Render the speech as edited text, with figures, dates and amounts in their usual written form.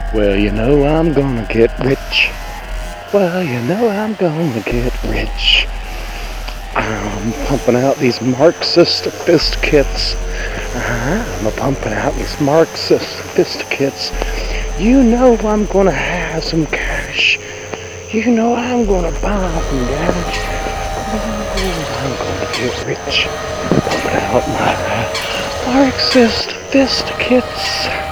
Well, you know I'm gonna get rich. Well, you know I'm gonna get rich. I'm pumping out these Marxist fisticates. I'm pumping out these Marxist fisticates. You know I'm gonna have some cash. You know I'm gonna bomb dash. I'm gonna get rich. Pumping out my Marxist fisticates.